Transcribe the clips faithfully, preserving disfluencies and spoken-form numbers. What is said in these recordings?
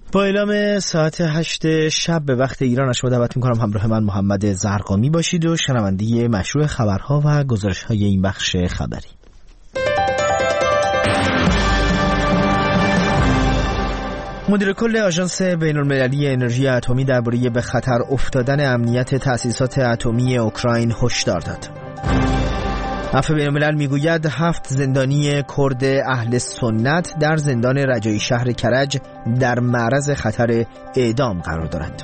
با اعلام ساعت هشت شب به وقت ایران شما دعوت می‌کنم همراه من محمد زرقامی باشید و شنونده مشروع خبرها و گزارش‌های این بخش خبری. مدیر کل آژانس بین‌المللی انرژی اتمی درباره به خطر افتادن امنیت تأسیسات اتمی اوکراین هشدار داد. عفو بین‌الملل میگوید هفت زندانی کرد اهل سنت در زندان رجایی شهر کرج در معرض خطر اعدام قرار دارند.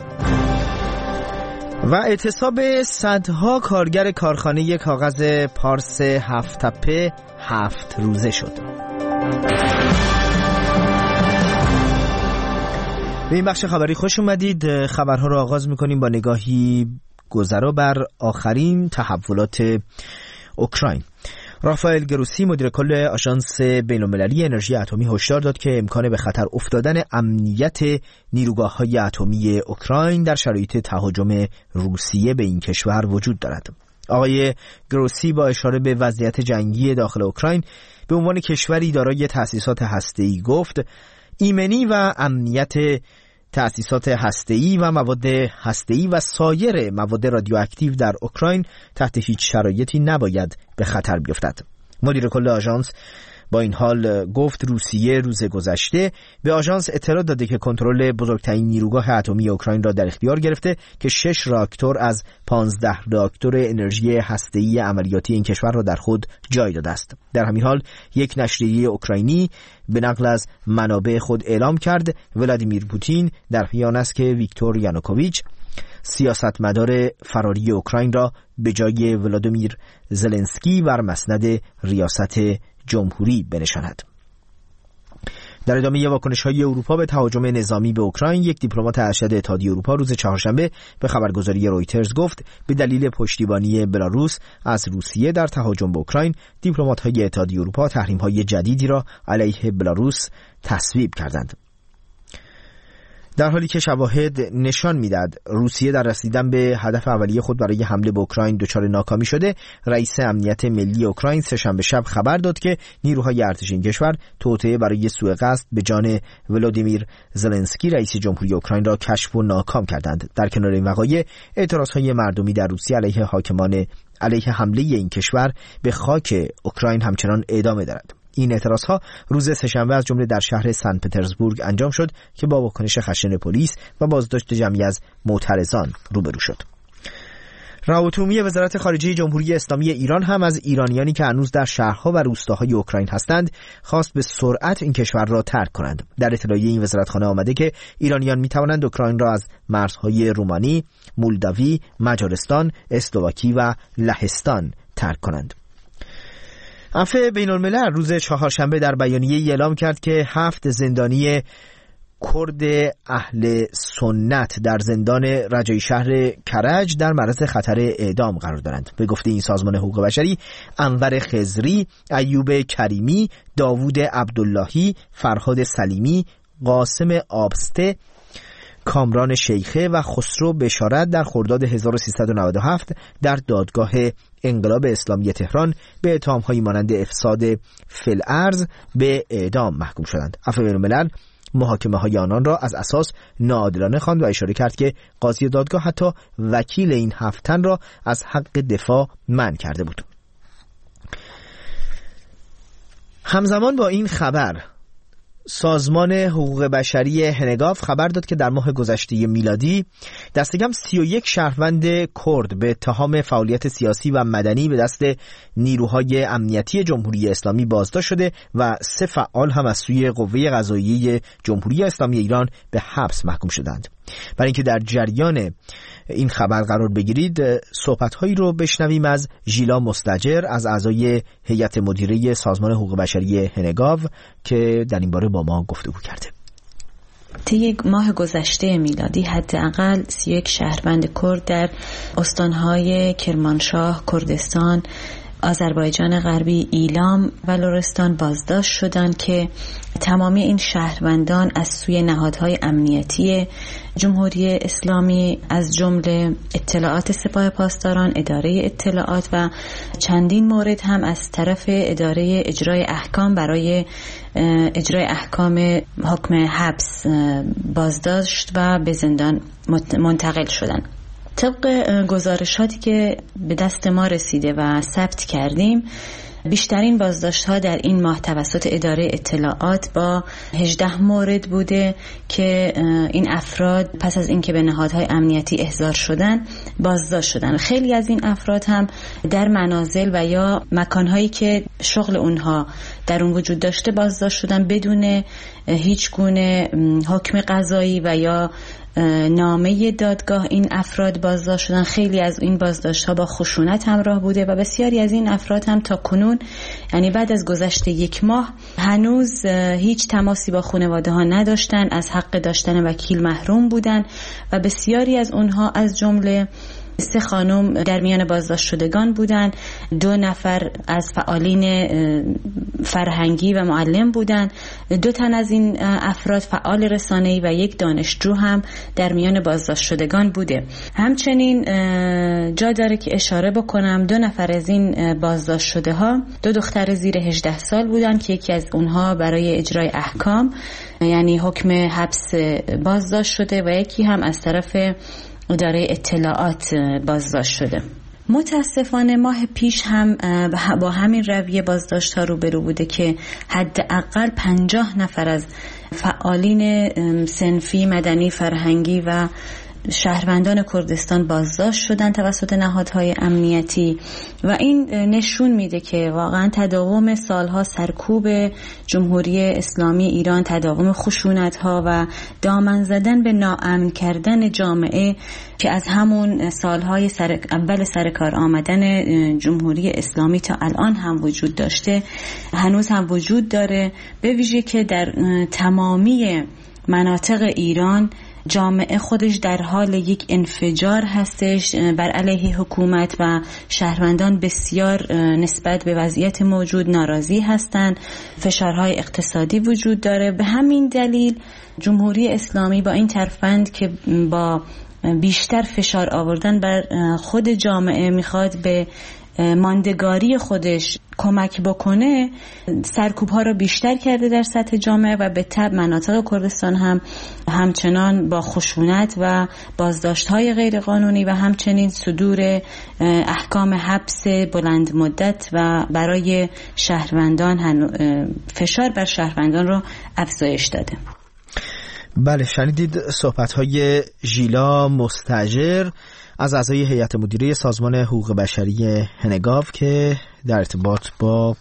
و اعتصاب صدها کارگر کارخانه کاغذ پارس هفت تپه هفت روزه شد. به این بخش خبری خوش اومدید. خبرها رو آغاز میکنیم با نگاهی گذرا بر آخرین تحولات اوکراین. رافائل گروسی مدیر کل آژانس بین‌المللی انرژی اتمی هشدار داد که امکان به خطر افتادن امنیت نیروگاه‌های اتمی اوکراین در شرایط تهاجم روسیه به این کشور وجود دارد. آقای گروسی با اشاره به وضعیت جنگی داخل اوکراین به عنوان کشوری دارای تأسیسات هسته‌ای گفت ایمنی و امنیت تأسیسات هسته‌ای و مواد هسته‌ای و سایر مواد رادیواکتیو در اوکراین تحت هیچ شرایطی نباید به خطر بیفتد. مدیر کل آژانس با این حال گفت روسیه روز گذشته به آژانس اطلاع داده که کنترل بزرگترین نیروگاه اتمی اوکراین را در اختیار گرفته که شش راکتور از پانزده راکتور انرژی هسته‌ای عملیاتی این کشور را در خود جای داده است. در همین حال یک نشریه اوکراینی به نقل از منابع خود اعلام کرد ولادیمیر پوتین در پیان است که ویکتور یانوکوویچ سیاستمدار فراری اوکراین را به جای ولادیمیر زلنسکی بر مسند ریاست جمهوری بنشاند. در ادامه واکنش‌های اروپا به تهاجم نظامی به اوکراین، یک دیپلمات ارشد اتحادیه اروپا روز چهارشنبه به خبرگزاری رویترز گفت به دلیل پشتیبانی بلاروس از روسیه در تهاجم به اوکراین، دیپلمات‌های اتحادیه اروپا تحریم‌های جدیدی را علیه بلاروس تصویب کردند. در حالی که شواهد نشان میداد روسیه در رسیدن به هدف اولیه خود برای حمله به اوکراین دچار ناکامی شده، رئیس امنیت ملی اوکراین سه‌شنبه شب خبر داد که نیروهای ارتش این کشور توطئه برای سوء قصد به جان ولادیمیر زلنسکی رئیس جمهوری اوکراین را کشف و ناکام کردند. در کنار این وقایع، اعتراضهای مردمی در روسیه علیه حاکمان علیه حمله این کشور به خاک اوکراین همچنان ادامه دارد. این اعتراضها روز سه‌شنبه از جمله در شهر سن پترزبورگ انجام شد که با واکنش خشن پلیس و بازداشت جمعی از معترضان روبرو شد. روابط عمومی وزارت خارجه جمهوری اسلامی ایران هم از ایرانیانی که هنوز در شهرها و روستاهای اوکراین هستند خواست به سرعت این کشور را ترک کنند. در اطلاعیه این وزارتخانه آمده که ایرانیان می توانند اوکراین را از مرزهای رومانی، مولداوی، مجارستان، اسلواکی و لهستان ترک کنند. عفو بین‌الملل روز چهارشنبه در بیانیه‌ای اعلام کرد که هفت زندانی کرد اهل سنت در زندان رجایی شهر کرج در معرض خطر اعدام قرار دارند. به گفته این سازمان حقوق بشری، انور خضری، ایوب کریمی، داوود عبداللهی، فرهاد سلیمی، قاسم آبسته، کامران شیخه و خسرو بشارت در خرداد هزار و سیصد و نود و هفت در دادگاه انقلاب اسلامی تهران به اتهام‌هایی مانند افساد فی‌الارض به اعدام محکوم شدند. عفو بین‌الملل محاکمه‌های آنان را از اساس ناعادلانه خواند و اشاره کرد که قاضی دادگاه حتی وکیل این هفت تن را از حق دفاع منع کرده بود. همزمان با این خبر، سازمان حقوق بشری هنگاف خبر داد که در ماه گذشته میلادی دست کم سی و یک شهروند کرد به اتهام فعالیت سیاسی و مدنی به دست نیروهای امنیتی جمهوری اسلامی بازداشت شده و سه فعال هم از سوی قوه قضاییه جمهوری اسلامی ایران به حبس محکوم شدند. برای اینکه در جریان این خبر قرار بگیرید، صحبت‌هایی رو بشنویم از ژیلا مستاجر از اعضای هیئت مدیره سازمان حقوق بشری هنگاو که در این باره با ما گفتگو کرده. طی ماه گذشته میلادی حداقل سی و یک شهروند کرد در استان‌های کرمانشاه، کردستان، آذربایجان غربی، ایلام و لرستان بازداشت شدند که تمامی این شهروندان از سوی نهادهای امنیتی جمهوری اسلامی از جمله اطلاعات سپاه پاسداران، اداره اطلاعات و چندین مورد هم از طرف اداره اجرای احکام برای اجرای احکام حکم حبس بازداشت و به زندان منتقل شدند. طبق گزارشاتی که به دست ما رسیده و ثبت کردیم، بیشترین بازداشت‌ها در این ماه توسط اداره اطلاعات با هجده مورد بوده که این افراد پس از اینکه به نهادهای امنیتی احضار شدن بازداشت شدن. خیلی از این افراد هم در منازل و یا مکانهایی که شغل اونها در اون وجود داشته بازداشت شدن بدون هیچ گونه حکم قضایی و یا نامه دادگاه این افراد بازداشت شدن. خیلی از این بازداشت ها با خشونت همراه بوده و بسیاری از این افراد هم تا کنون، یعنی بعد از گذشت یک ماه، هنوز هیچ تماسی با خانواده ها نداشتن، از حق داشتن وکیل محروم بودن و بسیاری از اونها از جمله سه خانم در میان بازداشت شدگان بودند، دو نفر از فعالین فرهنگی و معلم بودند، دو تن از این افراد فعال رسانه‌ای و یک دانشجو هم در میان بازداشت شدگان بوده. همچنین جا داره که اشاره بکنم دو نفر از این بازداشت شده ها دو دختر زیر هجده سال بودند که یکی از اونها برای اجرای احکام یعنی حکم حبس بازداشت شده و یکی هم از طرف اداره اطلاعات بازداشت شده. متاسفانه ماه پیش هم با همین رویه بازداشت ها روبرو بوده که حداقل پنجاه نفر از فعالین صنفی، مدنی، فرهنگی و شهروندان کردستان بازداشت شدن توسط نهادهای امنیتی و این نشون میده که واقعا تداوم سالها سرکوب جمهوری اسلامی ایران، تداوم خشونت‌ها و دامن زدن به ناامن کردن جامعه که از همون سالهای سر اول سرکار آمدن جمهوری اسلامی تا الان هم وجود داشته، هنوز هم وجود داره، به ویژه که در تمامی مناطق ایران جامعه خودش در حال یک انفجار هستش. بر علیه حکومت و شهروندان بسیار نسبت به وضعیت موجود ناراضی هستند، فشارهای اقتصادی وجود داره. به همین دلیل جمهوری اسلامی با این ترفند که با بیشتر فشار آوردن بر خود جامعه میخواد به ماندگاری خودش کمک بکنه، سرکوب ها را بیشتر کرده در سطح جامعه و به تبع مناطق کردستان هم همچنان با خشونت و بازداشت های غیر قانونی و همچنین صدور احکام حبس بلند مدت و برای شهروندان فشار بر شهروندان رو افزایش داده. بله، شنیدید صحبت‌های ژیلا مستاجر از اعضای هیئت مدیره سازمان حقوق بشری هنگاو که در ارتباط با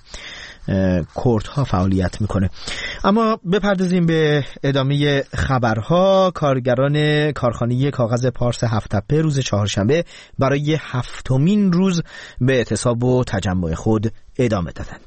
کردها فعالیت میکنه. اما بپردازیم به ادامه خبرها. کارگران کارخانه کاغذ پارس هفت‌تپه روز چهارشنبه برای هفتمین روز به اعتصاب و تجمع خود ادامه دادند.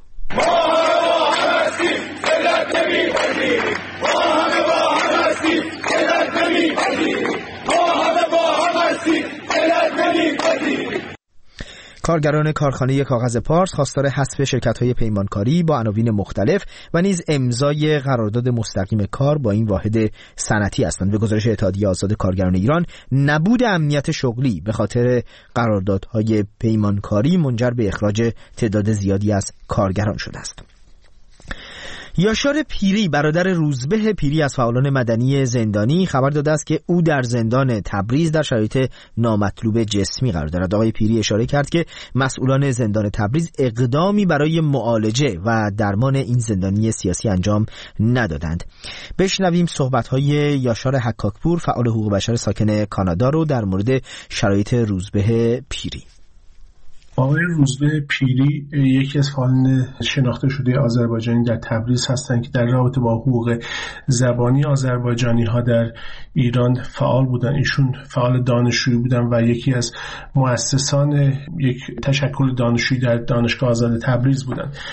کارگران کارخانه کاغذ پارس خواستار حذف شرکت‌های پیمانکاری با عناوین مختلف و نیز امضای قرارداد مستقیم کار با این واحد صنعتی هستند. به گزارش اتحادیه آزاد کارگران ایران، نبود امنیت شغلی به خاطر قراردادهای پیمانکاری منجر به اخراج تعداد زیادی از کارگران شده است. یاشار پیری، برادر روزبه پیری از فعالان مدنی زندانی، خبر داده است که او در زندان تبریز در شرایط نامطلوب جسمی قرار دارد. آقای پیری اشاره کرد که مسئولان زندان تبریز اقدامی برای معالجه و درمان این زندانی سیاسی انجام ندادند. بشنویم صحبت‌های یاشار حکاکپور، فعال حقوق بشر ساکن کانادا رو در مورد شرایط روزبه پیری. آقای روزبه پیری یکی از فعالان شناخته شده آذربایجانی در تبریز هستند که در رابطه با حقوق زبانی آذربایجانی ها در ایران فعال بودن. ایشون فعال دانشجویی بودن و یکی از مؤسسان یک تشکل دانشجویی در دانشگاه آزاد تبریز بودن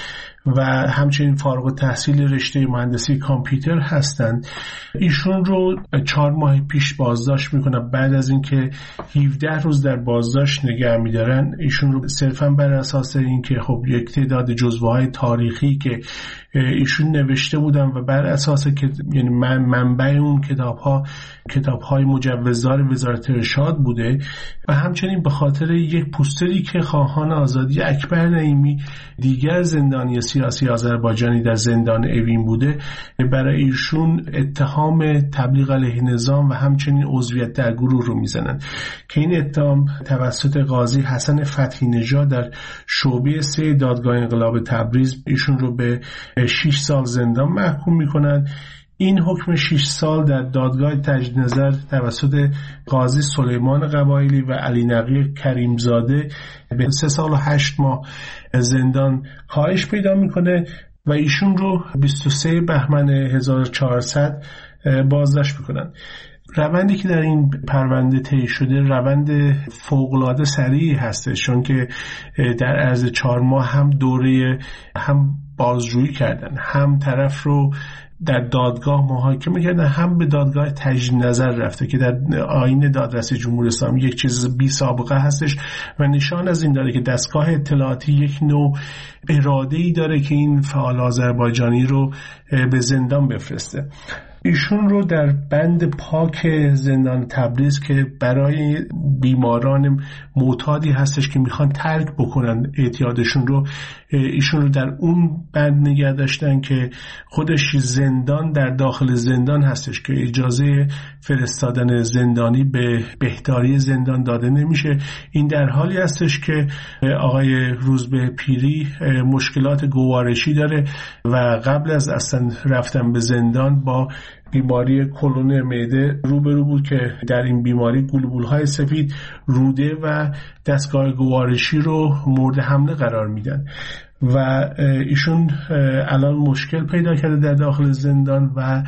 و همچنین فارغ التحصیل رشته مهندسی کامپیوتر هستند. ایشون رو چهار ماه پیش بازداشت میکنن. بعد از اینکه هفده روز در بازداشت نگه میدارن ایشون رو صرفا بر اساس اینکه خب یک تعداد جزوه‌های تاریخی که ایشون نوشته بودن و بر اساس که یعنی من منبع اون کتاب‌ها کتاب‌های مجوزدار وزارت ارشاد بوده و همچنین به خاطر یک پوستری که خواهان آزادی اکبر نعیمی دیگر زندانی سیاسی آذربایجانی در زندان اوین بوده، برای ایشون اتهام تبلیغ علیه نظام و همچنین عضویت در گروه رو میزنن که این اتهام توسط قاضی حسن فتحی نژاد در شعبه سه دادگاه انقلاب تبریز ایشون رو به شش سال زندان محکوم میکنن. این حکم شش سال در دادگاه تجدید نظر توسط قاضی سلیمان قبایلی و علی نقی کریمزاده به سه سال و هشت ماه زندان کاهش پیدا میکنه و ایشون رو بیست و سه بهمن هزار و چهارصد بازداشت میکنن. روندی که در این پرونده طی شده روند فوق‌العاده سریعی هستش، چون که در عرض چهار ماه هم دوره هم بازجویی کردن، هم طرف رو در دادگاه محاکمه کردن، هم به دادگاه تجدید نظر رفته که در آیین دادرسی جمهوری اسلامی یک چیز بی سابقه هستش و نشان از این داره که دستگاه اطلاعاتی یک نوع اراده‌ای داره که این فعال آذربایجانی رو به زندان بفرسته. ایشون رو در بند پاک زندان تبریز که برای بیماران معتادی هستش که میخوان ترک بکنن اعتیادشون رو، ایشون رو در اون بند نگه داشتن که خودش زندان در داخل زندان هستش که اجازه فرستادن زندانی به بهداری زندان داده نمیشه. این در حالی هستش که آقای روزبه پیری مشکلات گوارشی داره و قبل از اصلا رفتن به زندان با بیماری کلون معده روبرو بود که در این بیماری گلبولهای سفید روده و دستگاه گوارشی رو مورد حمله قرار میدن و ایشون الان مشکل پیدا کرده در داخل زندان و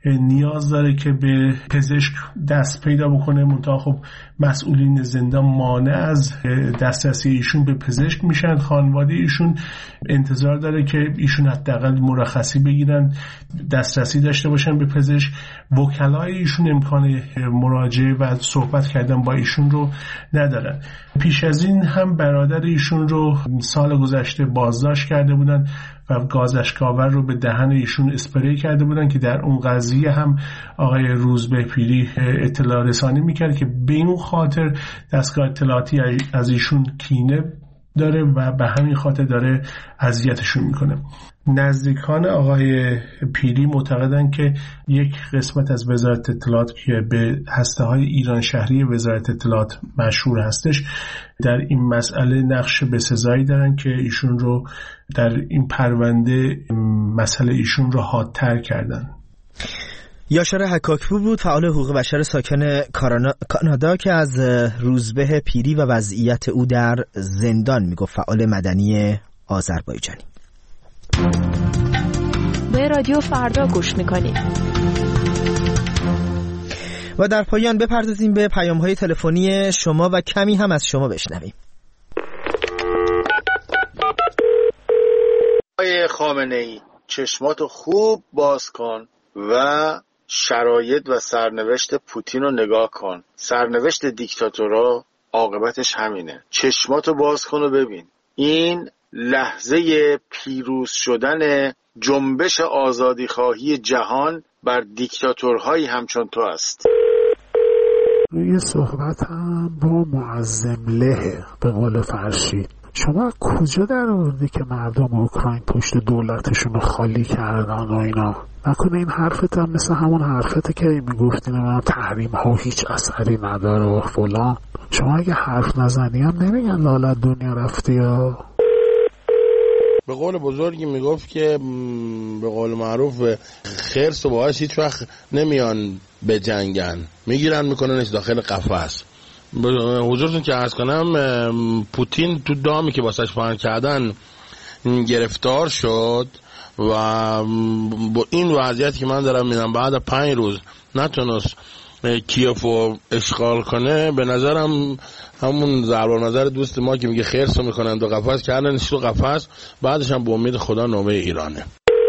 نیاز داره که به پزشک دست پیدا بکنه. منتها خب مسئولین زندان مانع از دسترسی ایشون به پزشک میشن. خانواده ایشون انتظار داره که ایشون حداقل مرخصی بگیرن، دسترسی داشته باشن به پزشک. وکلای ایشون امکان مراجعه و صحبت کردن با ایشون رو ندارن. پیش از این هم برادر ایشون رو سال گذشته بازداشت کرده بودن و گاز اشک‌آور رو به دهن ایشون اسپری کرده بودن که در اون قضیه هم آقای روزبه پیری اطلاع رسانی میکرد که به این خاطر دستگاه اطلاعاتی از ایشون کینه داره و به همین خاطر داره اذیتشون میکنه. نزدیکان آقای پیری معتقدن که یک قسمت از وزارت اطلاعات که به هسته‌های ایران شهری وزارت اطلاعات مشهور هستش در این مسئله نقش بسزایی دارن که ایشون رو در این پرونده مسئله ایشون رو حادتر کردن. یاشار حکاکپور بود، فعال حقوق بشر ساکن کانادا که از روزبه پیری و وضعیت او در زندان میگفت. فعال مدنی آذربایجانی. به رادیو فردا گوش میکنید. و در پایان بپردازیم به پیام‌های تلفنی شما و کمی هم از شما بشنویم. آقای خامنه‌ای، چشماتو خوب باز کن و شرایط و سرنوشت پوتین رو نگاه کن. سرنوشت دیکتاتورها عاقبتش همینه. چشماتو باز کن و ببین. این لحظه پیروز شدن جنبش آزادیخواهی جهان بر دیکتاتورهایی همچون تو است. یه صحبت هم با معظم له به قول فرشید. شما کجا در آوردی که مردم اوکراین پشت دولتشون رو خالی کردن و اینا؟ نکنه این حرفت هم مثل همون حرفته که میگفتین من تحریم ها هیچ اثری نداره و فلان. شما اگه حرف نزنی هم نمیگن لالت دنیا رفتی یا؟ به قول بزرگی میگفت که به قول معروف خرس و باعث هیچ وقت نمیان به جنگن، میگیرن میکننش داخل قفس. حضورتون که عرض کنم پوتین تو دامی که واسش پهن کردن گرفتار شد و با این وضعیت که من دارم میدم بعد پنج روز نتونست کیف رو اشغال کنه، به نظرم همون ضرب نظر دوست ما که میگه خرس رو میکنن دو قفس کردنش تو قفس، بعدش هم به امید خدا نوبه ایرانه.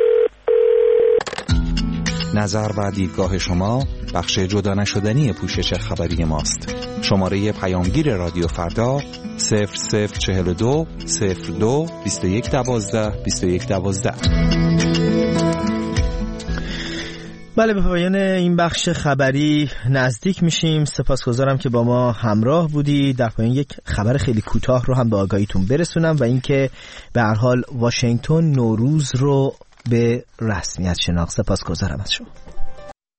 نظر و دیدگاه شما بخش جدا نشدنی پوشش خبری ماست. شماره پیامگیر رادیو فردا صفر صفر چهل و دو صفر دو بیست و یک دوازده بیست و یک دوازده. بله، به پایان این بخش خبری نزدیک میشیم. سپاسگزارم که با ما همراه بودی. در پایان یک خبر خیلی کوتاه رو هم به آگاهیتون برسونم و اینکه به هر حال واشنگتن نوروز رو به رسمیت شناخت. سپاسگزارم از شما.